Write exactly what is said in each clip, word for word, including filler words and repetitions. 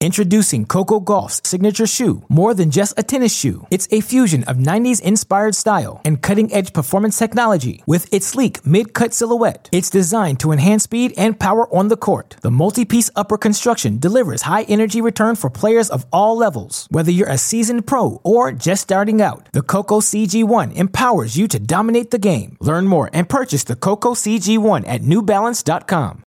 Introducing Coco Gauff's signature shoe, more than just a tennis shoe. It's a fusion of nineties-inspired style and cutting-edge performance technology. With its sleek mid-cut silhouette, it's designed to enhance speed and power on the court. The multi-piece upper construction delivers high-energy return for players of all levels. Whether you're a seasoned pro or just starting out, the Coco C G one empowers you to dominate the game. Learn more and purchase the Coco C G one at new balance dot com.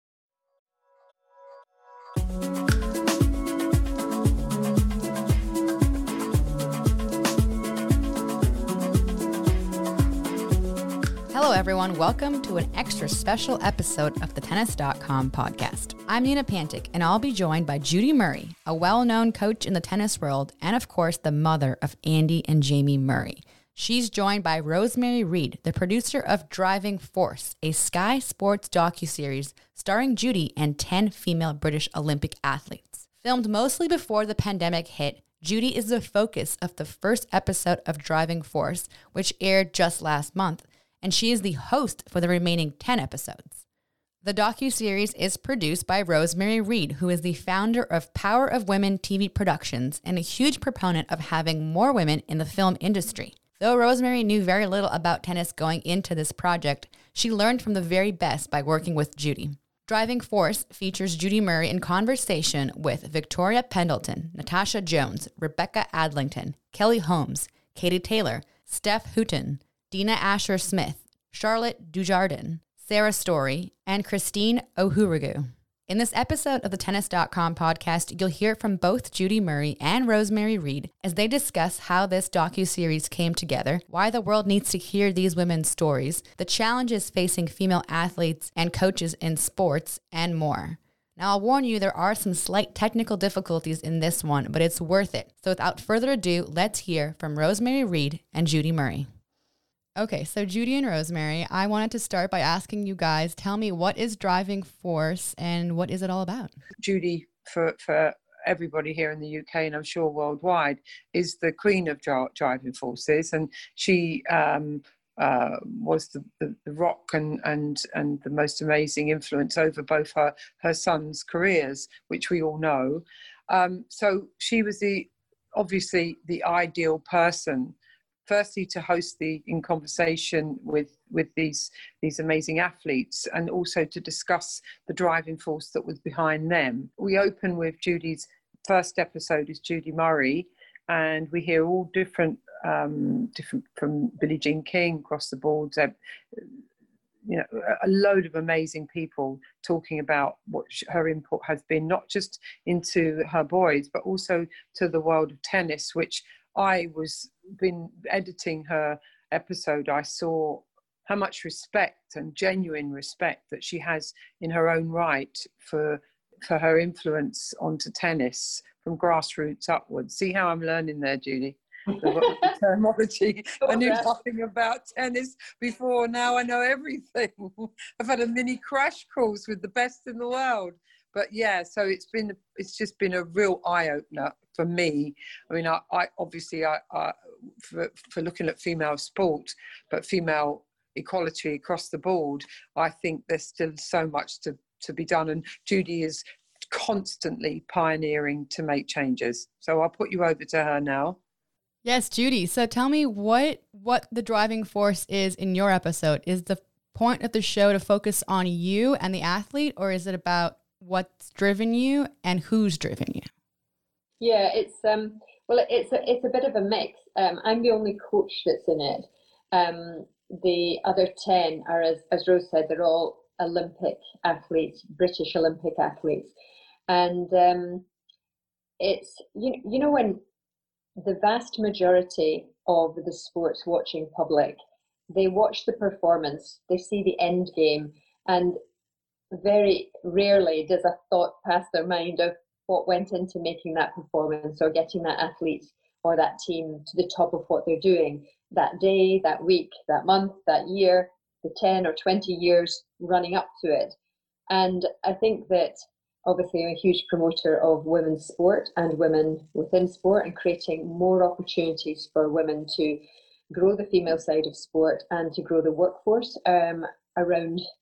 Hello, everyone. Welcome to an extra special episode of the tennis dot com podcast. I'm Nina Pantic, and I'll be joined by Judy Murray, a well-known coach in the tennis world, and of course, the mother of Andy and Jamie Murray. She's joined by Rosemary Reed, the producer of Driving Force, a Sky Sports docuseries starring Judy and ten female British Olympic athletes. Filmed mostly before the pandemic hit, Judy is the focus of the first episode of Driving Force, which aired just last month, and she is the host for the remaining ten episodes. The docuseries is produced by Rosemary Reed, who is the founder of Power of Women T V Productions and a huge proponent of having more women in the film industry. Though Rosemary knew very little about tennis going into this project, she learned from the very best by working with Judy. Driving Force features Judy Murray in conversation with Victoria Pendleton, Natasha Jones, Rebecca Adlington, Kelly Holmes, Katie Taylor, Steph Houghton, Dina Asher-Smith, Charlotte Dujardin, Sarah Story, and Christine Ohurugu. In this episode of the tennis dot com podcast, you'll hear from both Judy Murray and Rosemary Reed as they discuss how this docuseries came together, why the world needs to hear these women's stories, the challenges facing female athletes and coaches in sports, and more. Now, I'll warn you, there are some slight technical difficulties in this one, but it's worth it. So without further ado, let's hear from Rosemary Reed and Judy Murray. Okay, so Judy and Rosemary, I wanted to start by asking you guys, tell me, what is Driving Force and what is it all about? Judy, for, for everybody here in the U K and I'm sure worldwide, is the queen of dri- driving forces, and she um, uh, was the, the, the rock and, and, and the most amazing influence over both her, her sons' careers, which we all know. Um, so she was the obviously the ideal person, firstly to host the in conversation with with these these amazing athletes, and also to discuss the driving force that was behind them. We open with Judy's first episode is Judy Murray, and we hear all different um different from Billie Jean King across the board, uh, you know, a load of amazing people talking about what her input has been, not just into her boys but also to the world of tennis, which I was been editing her episode. I saw how much respect and genuine respect that she has in her own right for for her influence onto tennis from grassroots upwards. See how I'm learning there, Judy? The, the terminology. I knew nothing about tennis before. Now I know everything. I've had a mini crash course with the best in the world. But yeah, so it's been, it's just been a real eye opener for me. I mean, I, I obviously, I, I for, for looking at female sport, but female equality across the board, I think there's still so much to, to be done. And Judy is constantly pioneering to make changes. So I'll put you over to her now. Yes, Judy. So tell me what, what the driving force is in your episode. Is the point of the show to focus on you and the athlete, or is it about what's driven you and who's driven you? Yeah, it's um well it's a it's a bit of a mix. Um, I'm the only coach that's in it. Um, the other ten are, as as Rose said, they're all Olympic athletes, British Olympic athletes, and um, it's you you know when the vast majority of the sports watching public, they watch the performance, they see the end game, and very rarely does a thought pass their mind of what went into making that performance or getting that athlete or that team to the top of what they're doing that day, that week, that month, that year, the ten or twenty years running up to it. And I think that obviously I'm a huge promoter of women's sport and women within sport, and creating more opportunities for women to grow the female side of sport and to grow the workforce um, around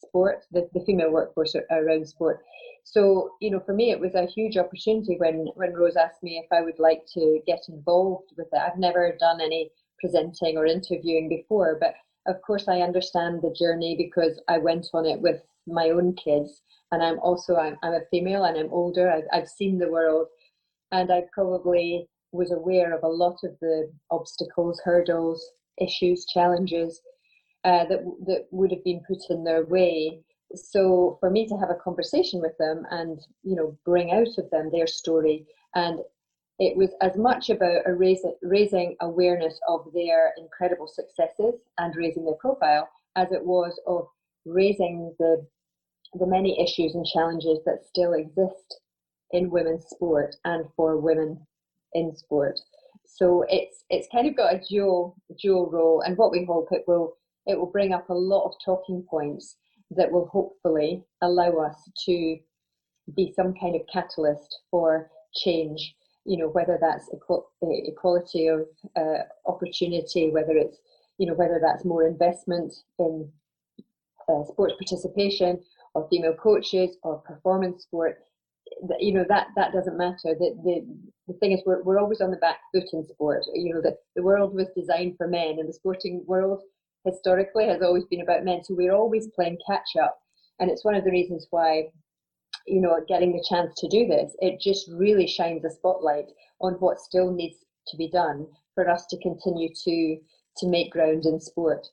sport, the, the female workforce around sport. So, you know, for me, it was a huge opportunity when, when Rose asked me if I would like to get involved with it. I've never done any presenting or interviewing before, but of course I understand the journey because I went on it with my own kids. And I'm also, I'm, I'm a female and I'm older. I've, I've seen the world, and I probably was aware of a lot of the obstacles, hurdles, issues, challenges uh, that, that would have been put in their way. So for me to have a conversation with them and, you know, bring out of them their story, and it was as much about a raise, raising awareness of their incredible successes and raising their profile as it was of raising the the many issues and challenges that still exist in women's sport and for women in sport. So it's it's kind of got a dual dual role, and what we hope it will it will bring up a lot of talking points that will hopefully allow us to be some kind of catalyst for change. You know, whether that's equal, equality of uh, opportunity, whether it's, you know, whether that's more investment in uh, sports participation, or female coaches, or performance sport. You know, that that doesn't matter. The the, the thing is, we're we're always on the back foot in sport. You know, the, the world was designed for men, and the sporting world historically has always been about men. So we're always playing catch up, and it's one of the reasons why, you know, getting the chance to do this, it just really shines a spotlight on what still needs to be done for us to continue to to make ground in sport.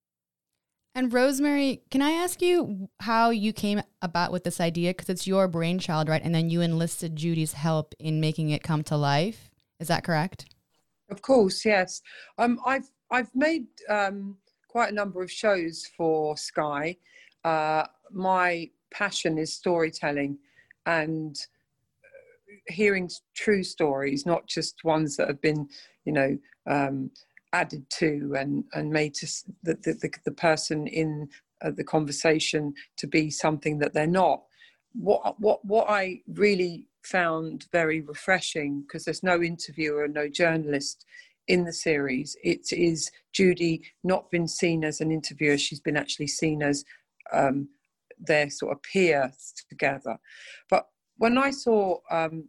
And Rosemary, can I ask you how you came about with this idea? Because it's your brainchild, right? And then you enlisted Judy's help in making it come to life. Is that correct? Of course, yes. Um, I've I've made um, quite a number of shows for Sky. Uh, my passion is storytelling and hearing true stories, not just ones that have been, you know, um, added to and, and made to the, the, the person in uh, the conversation to be something that they're not. What, what, what I really found very refreshing, because there's no interviewer, no journalist in the series, it is Judy not been seen as an interviewer, she's been actually seen as um, their sort of peers together. But when I saw um,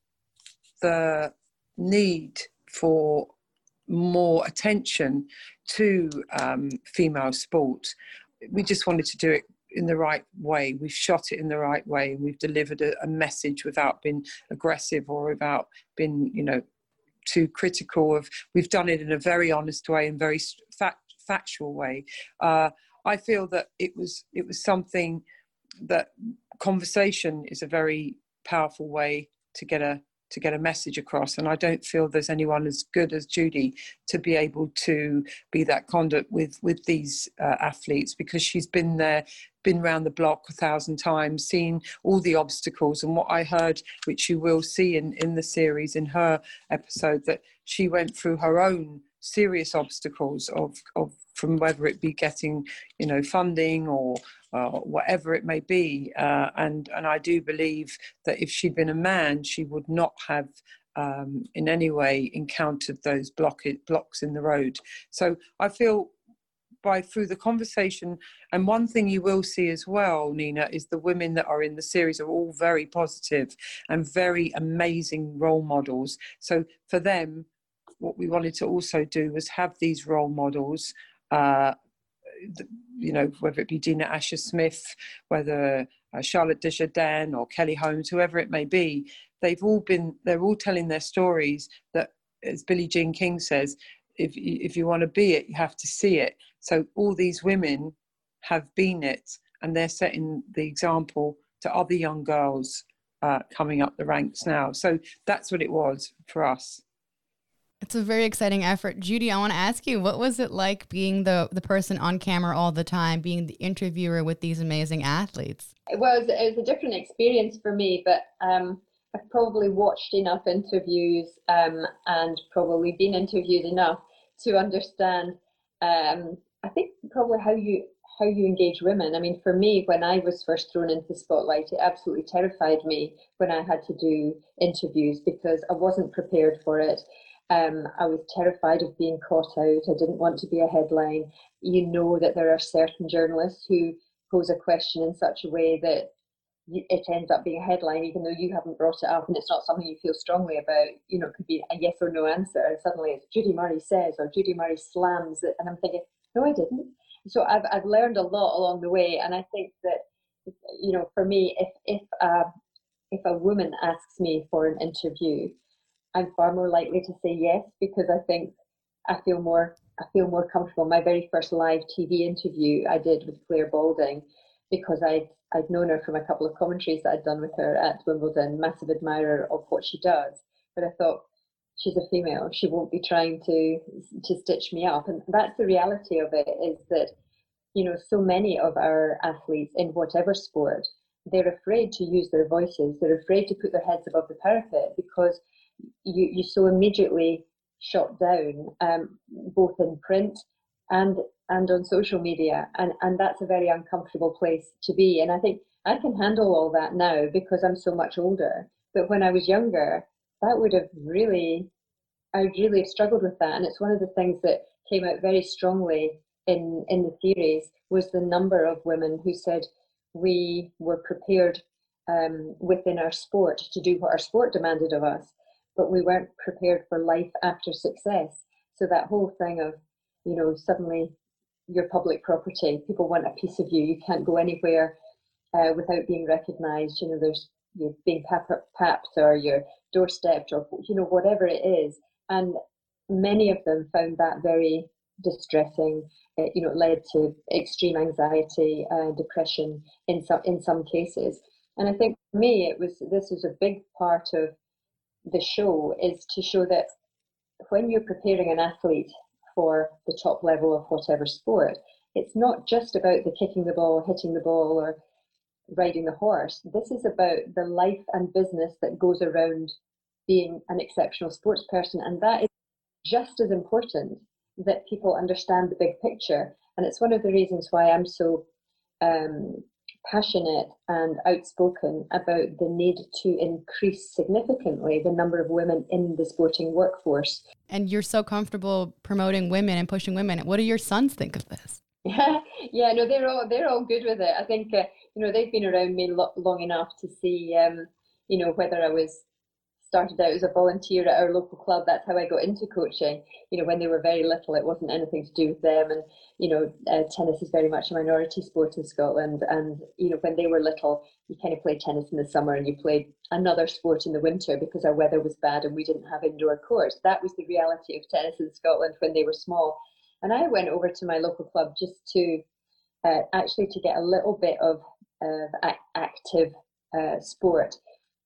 the need for more attention to um, female sport, we just wanted to do it in the right way. We've shot it in the right way, and we've delivered a, a message without being aggressive or without being, you know, too critical of. We've done it in a very honest way and very fact, factual way. Uh, I feel that it was it was something that conversation is a very powerful way to get a to get a message across, and I don't feel there's anyone as good as Judy to be able to be that conduit with with these uh, athletes, because she's been there, been around the block a thousand times, seen all the obstacles. And what I heard, which you will see in in the series, in her episode, that she went through her own serious obstacles of of from whether it be getting, you know, funding or uh, whatever it may be. Uh, and, and I do believe that if she'd been a man, she would not have um, in any way encountered those block, blocks in the road. So I feel by through the conversation, and one thing you will see as well, Nina, is the women that are in the series are all very positive and very amazing role models. So for them, what we wanted to also do was have these role models, uh, you know, whether it be Dina Asher-Smith, whether uh, Charlotte Desjardins or Kelly Holmes, whoever it may be, they've all been, they're all telling their stories that, as Billie Jean King says, if, if you want to be it, you have to see it. So all these women have been it, and they're setting the example to other young girls uh, coming up the ranks now. So that's what it was for us. It's a very exciting effort. Judy, I want to ask you, what was it like being the, the person on camera all the time, being the interviewer with these amazing athletes? It was, it was a different experience for me, but um, I've probably watched enough interviews um, and probably been interviewed enough to understand, um, I think, probably how you how you engage women. I mean, for me, when I was first thrown into the spotlight, it absolutely terrified me when I had to do interviews because I wasn't prepared for it. Um, I was terrified of being caught out. I didn't want to be a headline. You know that there are certain journalists who pose a question in such a way that it ends up being a headline, even though you haven't brought it up and it's not something you feel strongly about. You know, it could be a yes or no answer, and suddenly it's Judy Murray says, or Judy Murray slams it, and I'm thinking, no, I didn't. So I've I've learned a lot along the way, and I think that, you know, for me, if if uh, if a woman asks me for an interview, I'm far more likely to say yes, because I think I feel more I feel more comfortable. My very first live T V interview I did with Claire Balding, because I'd, I'd known her from a couple of commentaries that I'd done with her at Wimbledon, massive admirer of what she does. But I thought, she's a female, she won't be trying to to stitch me up. And that's the reality of it, is that, you know, so many of our athletes in whatever sport, they're afraid to use their voices, they're afraid to put their heads above the parapet, because you, you so immediately shot down, um, both in print and and on social media, and and that's a very uncomfortable place to be. And I think I can handle all that now because I'm so much older, but when I was younger, that would have really I really have struggled with that. And it's one of the things that came out very strongly in in the series, was the number of women who said we were prepared um, within our sport to do what our sport demanded of us, but we weren't prepared for life after success. So that whole thing of, you know, suddenly you're public property, people want a piece of you, you can't go anywhere uh, without being recognised. You know, there's, you're being papped, or you're doorstepped, or, you know, whatever it is. And many of them found that very distressing. It, you know, it led to extreme anxiety, uh, depression in some in some cases. And I think for me, it was this is a big part of the show, is to show that when you're preparing an athlete for the top level of whatever sport, it's not just about the kicking the ball, hitting the ball, or riding the horse. This is about the life and business that goes around being an exceptional sports person, and that is just as important, that people understand the big picture. And it's one of the reasons why I'm so um, passionate and outspoken about the need to increase significantly the number of women in the sporting workforce. And you're so comfortable promoting women and pushing women. What do your sons think of this? Yeah, yeah, no, they're all they're all good with it. I think uh, you know, they've been around me lo- long enough to see, um, you know, whether I was started out as a volunteer at our local club. That's how I got into coaching. You know, when they were very little, it wasn't anything to do with them. And, you know, uh, tennis is very much a minority sport in Scotland. And, you know, when they were little, you kind of played tennis in the summer and you played another sport in the winter because our weather was bad and we didn't have indoor courts. That was the reality of tennis in Scotland when they were small. And I went over to my local club just to uh, actually to get a little bit of uh, active uh, sport.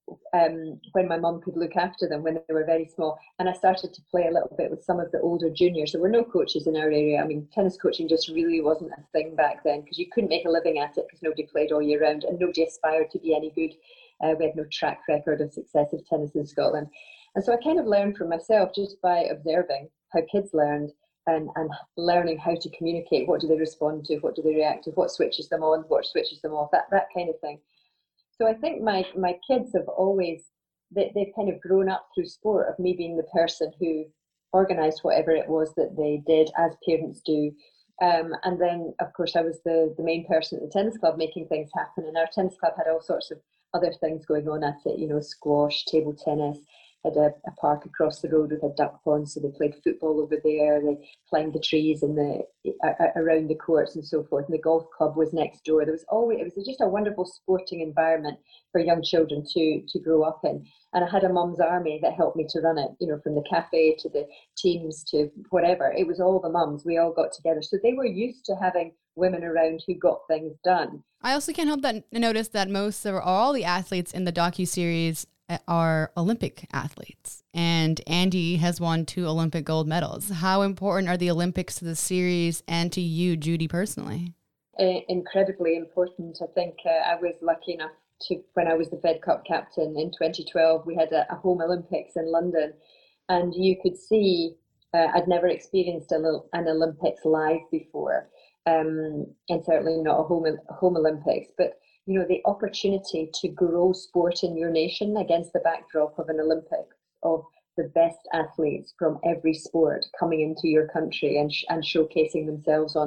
Um, when my mum could look after them when they were very small. And I started to play a little bit with some of the older juniors. There were no coaches in our area. I mean, tennis coaching just really wasn't a thing back then, because you couldn't make a living at it because nobody played all year round and nobody aspired to be any good. Uh, we had no track record of success of tennis in Scotland. And so I kind of learned from myself just by observing how kids learned, and, and learning how to communicate. What do they respond to? What do they react to? What switches them on? What switches them off? That, that kind of thing. So I think my, my kids have always, they, they've kind of grown up through sport, of me being the person who organised whatever it was that they did, as parents do. Um, and then, of course, I was the, the main person at the tennis club making things happen. And our tennis club had all sorts of other things going on at it, you know, squash, table tennis, had a, a park across the road with a duck pond, so they played football over there, they climbed the trees in the uh, around the courts and so forth, and the golf club was next door. There was always, it was just a wonderful sporting environment for young children to to grow up in. And I had a mum's army that helped me to run it, you know, from the cafe to the teams to whatever. It was all the mums, we all got together. So they were used to having women around who got things done. I also can't help that notice that most or all the athletes in the docuseries are Olympic athletes, and Andy has won two Olympic gold medals. How important are the Olympics to the series and to you, Judy, personally? Uh, incredibly important. I think uh, I was lucky enough to, when I was the Fed Cup captain in twenty twelve, we had a, a home Olympics in London, and you could see, uh, I'd never experienced a little, an Olympics live before, um, and certainly not a home, home Olympics, but you know, the opportunity to grow sport in your nation against the backdrop of an Olympics, of the best athletes from every sport coming into your country and sh- and showcasing themselves on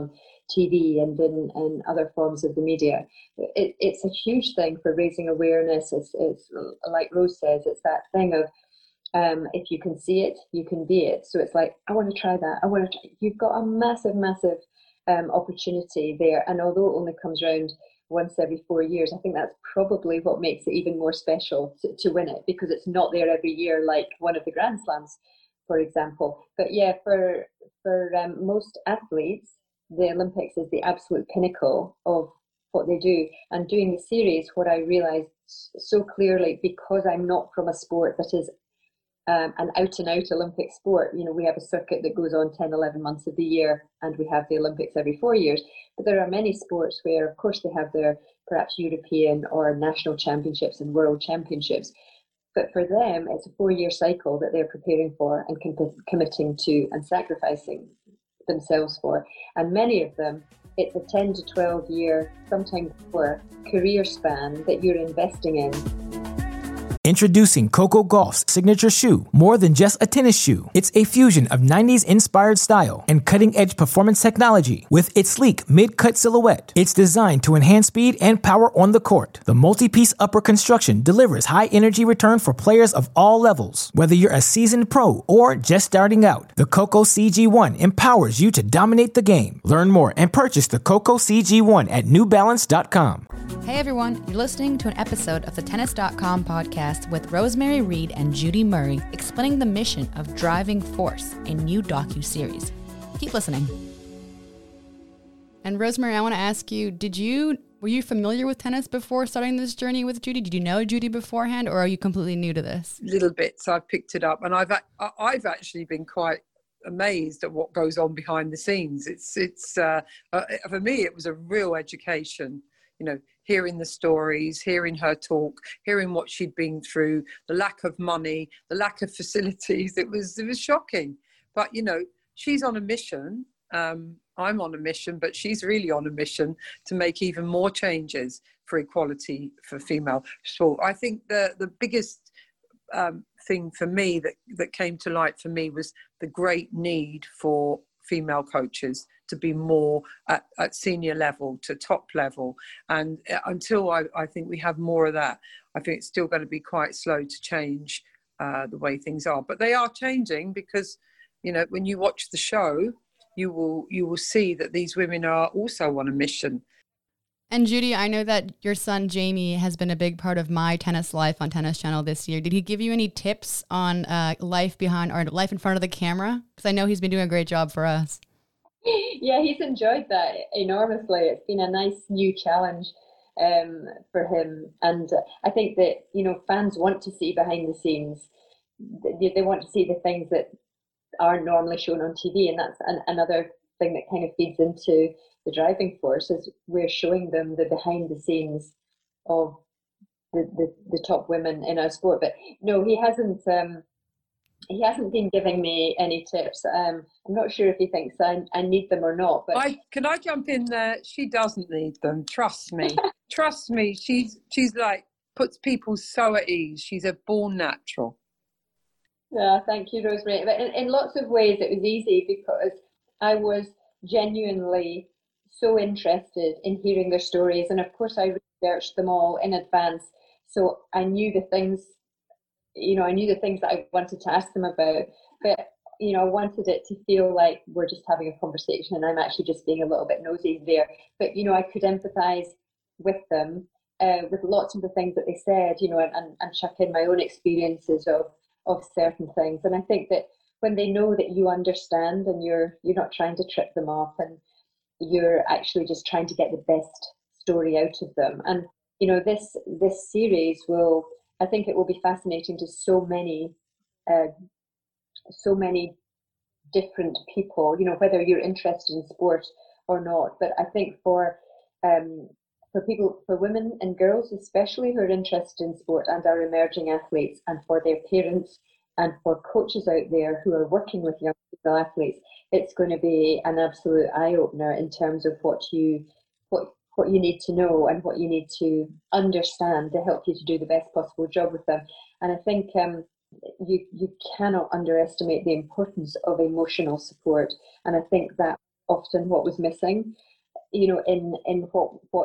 T V and in, in other forms of the media. It, it's a huge thing for raising awareness. It's, it's like Rose says, it's that thing of um, if you can see it, you can be it. So it's like, I want to try that. I want to. Try. You've got a massive, massive um, opportunity there. And although it only comes around once every four years, I think that's probably what makes it even more special to, to win it, because it's not there every year like one of the Grand Slams, for example. But yeah, for for um, most athletes, the Olympics is the absolute pinnacle of what they do. And doing the series, what I realized so clearly, because I'm not from a sport that is um, an out and out Olympic sport, you know, we have a circuit that goes on ten, eleven months of the year, and we have the Olympics every four years. But there are many sports where, of course, they have their perhaps European or national championships and world championships. But for them, it's a four-year cycle that they're preparing for and com- committing to and sacrificing themselves for. And many of them, it's a ten to twelve year, sometimes more, career span that you're investing in. Introducing Coco Gauff's signature shoe, more than just a tennis shoe. It's a fusion of nineties inspired style and cutting-edge performance technology. With its sleek mid-cut silhouette, it's designed to enhance speed and power on the court. The multi-piece upper construction delivers high-energy return for players of all levels. Whether you're a seasoned pro or just starting out, the Coco C G one empowers you to dominate the game. Learn more and purchase the Coco C G one at new balance dot com. Hey everyone, you're listening to an episode of the tennis dot com podcast with Rosemary Reed and Judy Murray explaining the mission of Driving Force, a new docu-series. Keep listening. And Rosemary, I want to ask you, did you were you familiar with tennis before starting this journey with Judy? Did you know Judy beforehand, or are you completely new to this? Little bits. I've picked it up, and I've I've actually been quite amazed at what goes on behind the scenes. It's it's uh, uh, for me, it was a real education. You know, hearing the stories, hearing her talk, hearing what she'd been through, the lack of money, the lack of facilities. It was it was shocking. But, you know, she's on a mission. Um, I'm on a mission, but she's really on a mission to make even more changes for equality for female sport. I think the, the biggest um, thing for me that, that came to light for me was the great need for female coaches to be more at, at senior level to top level. And until I, I think we have more of that, I think it's still going to be quite slow to change uh, the way things are. But they are changing because, you know, when you watch the show, you will you will see that these women are also on a mission. And Judy, I know that your son Jamie has been a big part of my tennis life on Tennis Channel this year. Did he give you any tips on uh, life behind or life in front of the camera? Because I know he's been doing a great job for us. Yeah, he's enjoyed that enormously. It's been a nice new challenge um, for him. And I think that, you know, fans want to see behind the scenes. They, they want to see the things that aren't normally shown on T V. And that's an, another thing that kind of feeds into the Driving Force, is we're showing them the behind the scenes of the, the, the top women in our sport. But no, he hasn't um, he hasn't been giving me any tips. Um, I'm not sure if he thinks I, I need them or not. But I, can I jump in there? She doesn't need them. Trust me. Trust me. She's she's like puts people so at ease. She's a born natural. Yeah, thank you, Rosemary. But in, in lots of ways, it was easy because I was genuinely so interested in hearing their stories, and of course I researched them all in advance, so I knew the things, you know, I knew the things that I wanted to ask them about. But you know, I wanted it to feel like we're just having a conversation, and I'm actually just being a little bit nosy there. But you know, I could empathise with them uh, with lots of the things that they said, you know, and, and, and chuck in my own experiences of of certain things. And I think that when they know that you understand and you're you're not trying to trip them off, and you're actually just trying to get the best story out of them. And you know, this this series will, I think it will be fascinating to so many uh, so many different people, you know, whether you're interested in sport or not. But I think for um for people, for women and girls especially who are interested in sport and are emerging athletes, and for their parents and for coaches out there who are working with young female athletes, it's going to be an absolute eye-opener in terms of what you what what you need to know and what you need to understand to help you to do the best possible job with them. And I think um, you you cannot underestimate the importance of emotional support. And I think that often what was missing you know, in, in what, what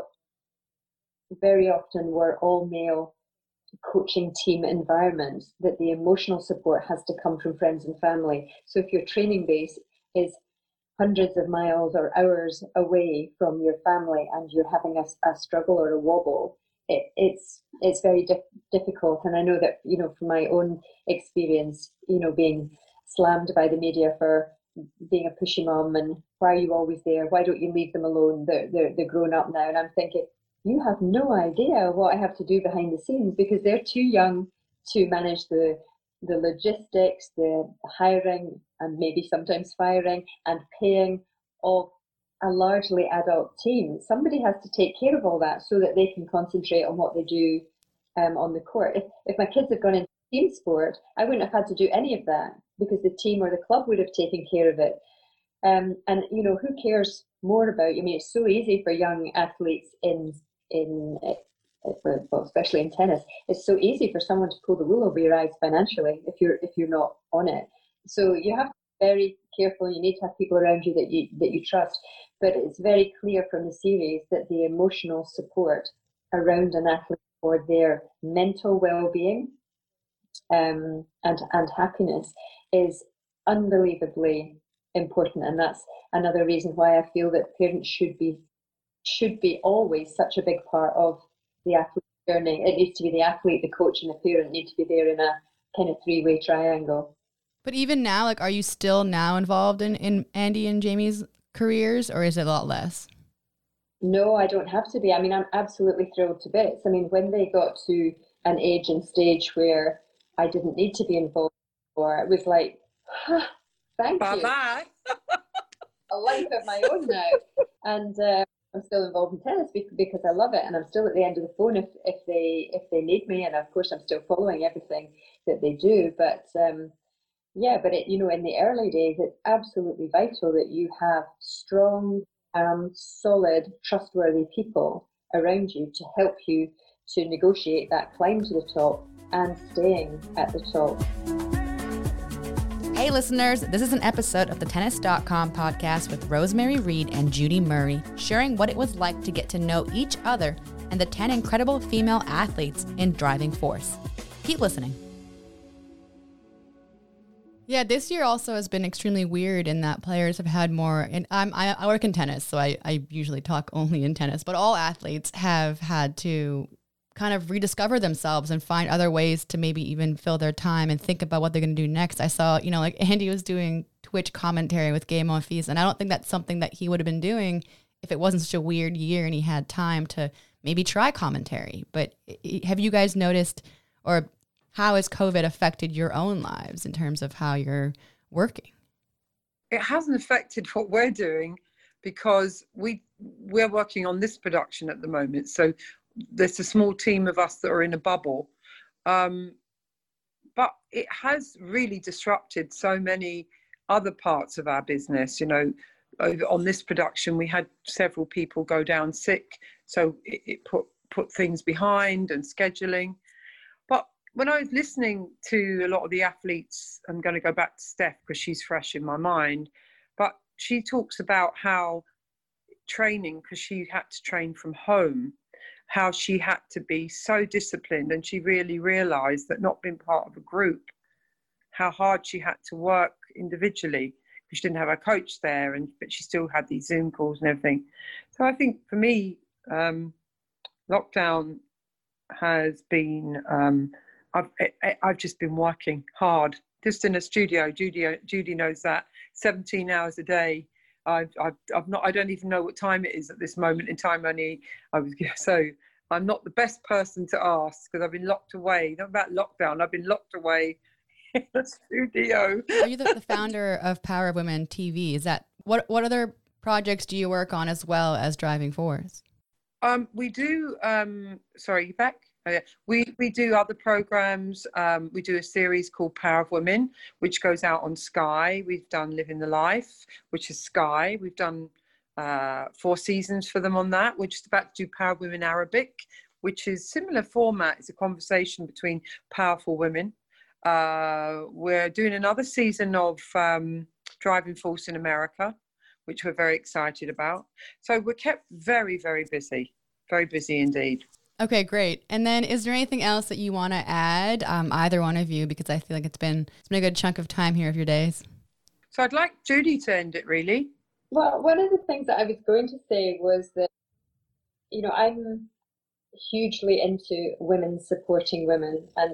very often were all male coaching team environments, that the emotional support has to come from friends and family. So if your training base is hundreds of miles or hours away from your family and you're having a, a struggle or a wobble, it, it's it's very dif- difficult. And I know that, you know, from my own experience, you know, being slammed by the media for being a pushy mom and why are you always there? Why don't you leave them alone? They're, they're, they're grown up now. And I'm thinking, you have no idea what I have to do behind the scenes, because they're too young to manage the the logistics, the hiring, and maybe sometimes firing and paying of a largely adult team. Somebody has to take care of all that so that they can concentrate on what they do um, on the court. If, if my kids had gone into team sport, I wouldn't have had to do any of that because the team or the club would have taken care of it. Um, and, you know, who cares more about, I mean, it's so easy for young athletes in, in well, especially in tennis, it's so easy for someone to pull the wool over your eyes financially if you're if you're not on it. So you have to be very careful. You need to have people around you that you that you trust. But it's very clear from the series that the emotional support around an athlete for their mental well-being um, and and happiness is unbelievably important, and that's another reason why I feel that parents should be should be always such a big part of the athlete journey. It needs to be the athlete, the coach, and the parent need to be there in a kind of three-way triangle. But even now, like, are you still now involved in, in Andy and Jamie's careers, or is it a lot less? No, I don't have to be. I mean, I'm absolutely thrilled to bits. I mean, when they got to an age and stage where I didn't need to be involved anymore, it was like, huh, thank Bye-bye. you. A life of my own now. And uh, I'm still involved in tennis because I love it, and I'm still at the end of the phone if, if they if they need me, and of course I'm still following everything that they do. But um, yeah, but it, you know, in the early days, it's absolutely vital that you have strong, um, solid, trustworthy people around you to help you to negotiate that climb to the top and staying at the top. Hey listeners, this is an episode of the tennis dot com podcast with Rosemary Reed and Judy Murray, sharing what it was like to get to know each other and the ten incredible female athletes in Driving Force. Keep listening. Yeah, this year also has been extremely weird in that players have had more, and I'm, I, I work in tennis, so I, I usually talk only in tennis, but all athletes have had to kind of rediscover themselves and find other ways to maybe even fill their time and think about what they're going to do next. I saw, you know, like Andy was doing Twitch commentary with Game On Fees, and I don't think that's something that he would have been doing if it wasn't such a weird year and he had time to maybe try commentary. But have you guys noticed, or how has COVID affected your own lives in terms of how you're working? It hasn't affected what we're doing because we we're working on this production at the moment. So there's a small team of us that are in a bubble. Um, but it has really disrupted so many other parts of our business. You know, on this production, we had several people go down sick. So it, it put, put things behind and scheduling. But when I was listening to a lot of the athletes, I'm going to go back to Steph because she's fresh in my mind, but she talks about how training, because she had to train from home, how she had to be so disciplined, and she really realized that not being part of a group, how hard she had to work individually because she didn't have a coach there, and but she still had these Zoom calls and everything. So I think for me, um, lockdown has been, um, I've, I've just been working hard, just in a studio. Judy, Judy knows that, seventeen hours a day. I've, I've, I've not, I don't even know what time it is at this moment in time. Only I was, so I'm not the best person to ask because I've been locked away. Not about lockdown. I've been locked away in the studio. Are you the, the founder of Power of Women T V? Is that, what, what other projects do you work on as well as Driving Force? Um, we do, um, sorry, you back? Oh, yeah. We we do other programs. Um, we do a series called Power of Women, which goes out on Sky. We've done Living the Life, which is Sky. We've done uh, four seasons for them on that. We're just about to do Power of Women Arabic, which is similar format. It's a conversation between powerful women. Uh, we're doing another season of um, Driving Force in America, which we're very excited about. So we're kept very, very busy, very busy indeed. Okay, great. And then is there anything else that you want to add, um, either one of you, because I feel like it's been, it's been a good chunk of time here of your days. So I'd like Judy to end it, really. Well, one of the things that I was going to say was that, you know, I'm hugely into women supporting women. And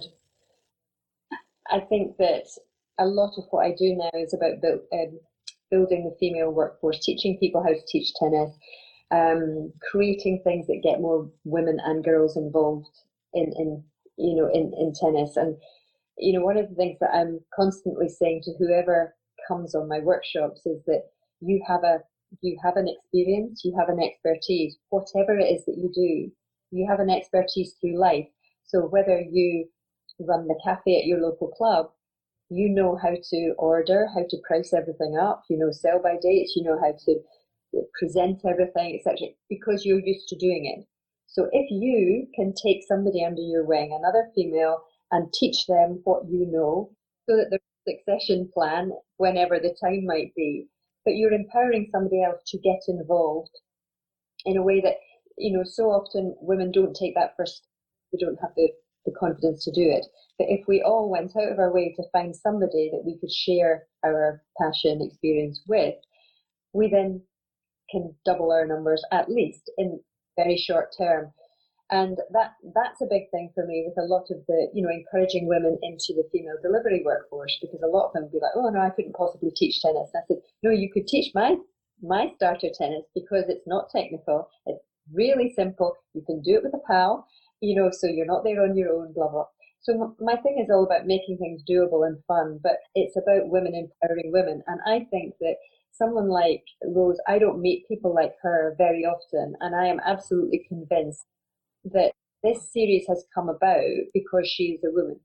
I think that a lot of what I do now is about build, um, building the female workforce, teaching people how to teach tennis, um, creating things that get more women and girls involved in, in you know, in, in tennis. And, you know, one of the things that I'm constantly saying to whoever comes on my workshops is that you have a you have an experience, you have an expertise, whatever it is that you do, you have an expertise through life. So whether you run the cafe at your local club, you know how to order, how to price everything up, you know, sell by dates, you know how to present everything, et cetera, because you're used to doing it. So if you can take somebody under your wing, another female, and teach them what you know, so that there's a succession plan whenever the time might be, but you're empowering somebody else to get involved in a way that, you know, so often women don't take that first, they don't have the, the confidence to do it. But if we all went out of our way to find somebody that we could share our passion experience with, we then can double our numbers at least in very short term. And that that's a big thing for me with a lot of the, you know, encouraging women into the female delivery workforce, because a lot of them would be like, oh no, I couldn't possibly teach tennis. And I said, no, you could teach my my starter tennis because it's not technical. It's really simple. You can do it with a pal, you know, so you're not there on your own, blah, blah. So my thing is all about making things doable and fun, but it's about women empowering women. And I think that someone like Rose, I don't meet people like her very often, and I am absolutely convinced that this series has come about because she's a woman.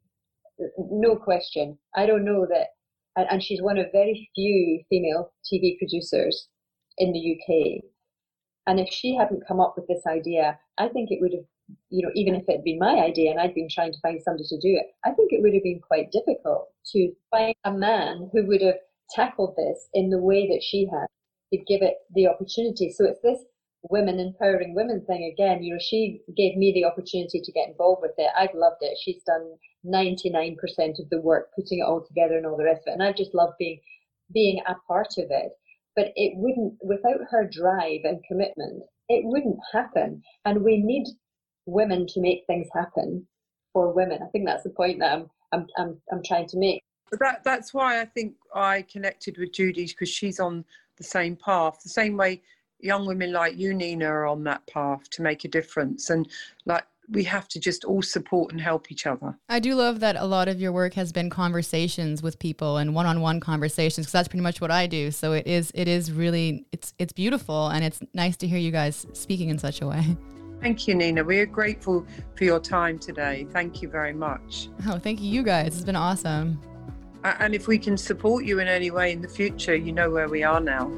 No question. I don't know that, and, and she's one of very few female T V producers in the U K. And if she hadn't come up with this idea, I think it would have, you know, even if it had been my idea and I'd been trying to find somebody to do it, I think it would have been quite difficult to find a man who would have tackled this in the way that she had, to give it the opportunity. So it's this women empowering women thing again. You know, she gave me the opportunity to get involved with it. I've loved it. She's done ninety-nine percent of the work, putting it all together and all the rest of it. And I've just loved being being a part of it. But it wouldn't, without her drive and commitment, it wouldn't happen. And we need women to make things happen for women. I think that's the point that I'm I'm I'm, I'm trying to make. But that that's why I think I connected with Judy, because she's on the same path, the same way young women like you, Nina, are on that path to make a difference. And like, we have to just all support and help each other. I do love that a lot of your work has been conversations with people and one-on-one conversations, because that's pretty much what I do. So it is it is really, it's it's beautiful, and it's nice to hear you guys speaking in such a way. Thank you, Nina. We are grateful for your time today. Thank you very much. Oh, thank you, you guys. It's been awesome. And if we can support you in any way in the future, you know where we are now.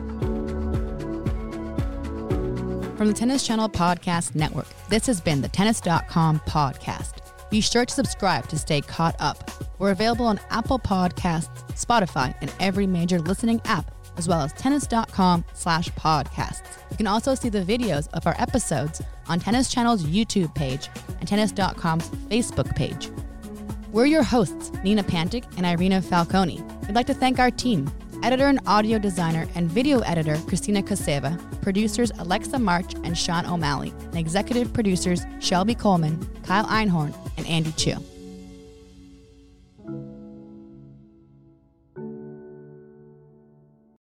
From the Tennis Channel Podcast Network, this has been the Tennis dot com podcast. Be sure to subscribe to stay caught up. We're available on Apple Podcasts, Spotify, and every major listening app, as well as tennis dot com slash podcasts. You can also see the videos of our episodes on Tennis Channel's YouTube page and tennis dot com's Facebook page. We're your hosts, Nina Pantic and Irina Falcone. We'd like to thank our team, editor and audio designer and video editor Christina Koseva, producers Alexa March and Sean O'Malley, and executive producers Shelby Coleman, Kyle Einhorn, and Andy Chu.